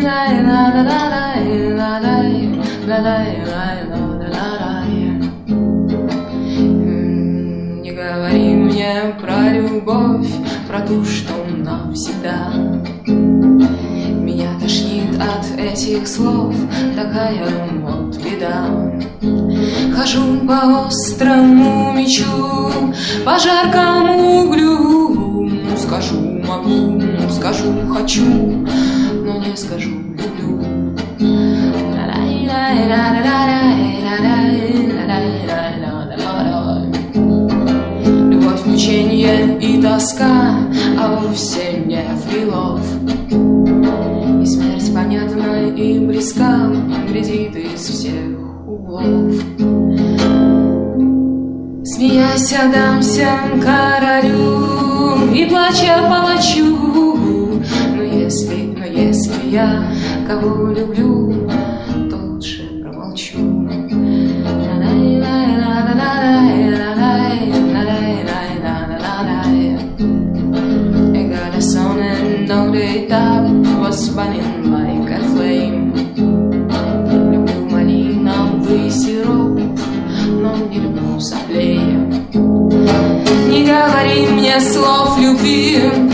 Не говори мне про любовь, про ту, что навсегда. Меня тошнит от этих слов, такая вот беда. Хожу по острому мечу, по жаркому углю. Скажу могу, скажу хочу, но не скажу люблю. Любовь, мученье и тоска, а вовсе не Фрилов. И смерть понятна и близка, глядит из всех углов. Смеясь, отдамся королю и плача палачу. Но если я кого люблю, то лучше промолчу. I got a son and no day top was burning like a flame. Люблю малиновый сироп, но не люблю соплей. Не говори мне слов любви,